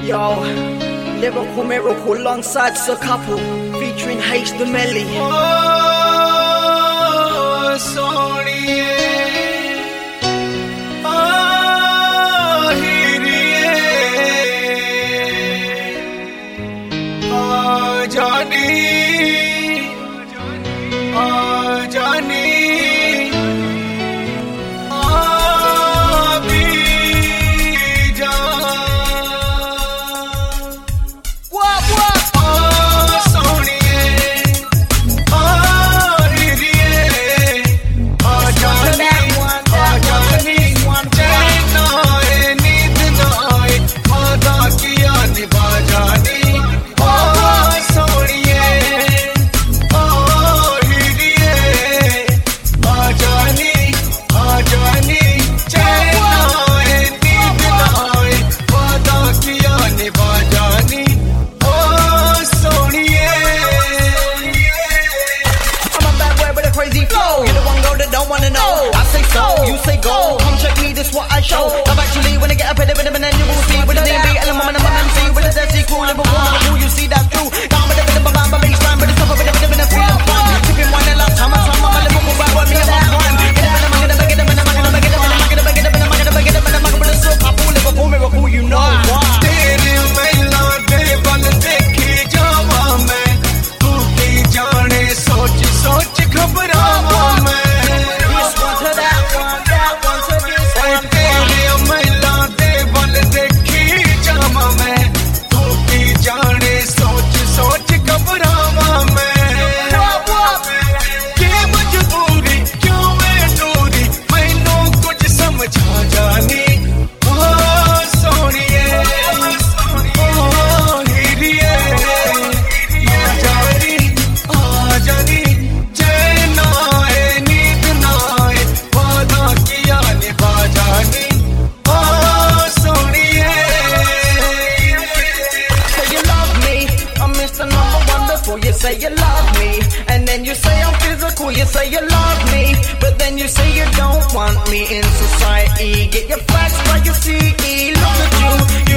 Yo, lyrical miracle alongside Sir Couple, featuring H the Melly. Oh, Soniye, Jani, Jani. You say go, come check me, this what I show. I'm actually when I get up at the rhythm and then you will see with the name be element and MC with the dirty cool living woman who you see that's true. Down with the rhythm of my bass line, but it's up with the rhythm and feel of fun. Sipping wine and last time I'm a living with what me and my crime. Get up and I'm gonna get up and I'm gonna get up and I'm gonna get up and I'm gonna get up and I'm gonna get up and I'm gonna so couple Liverpool miracle, you know why. तेरे मेला दे बल देखी जावा मैं, तू की जाने सोच सोच घबरावा मैं. You say you love me, and then you say I'm physical. You say you love me, but then you say you don't want me in society. Get your facts right, you see. Look at you.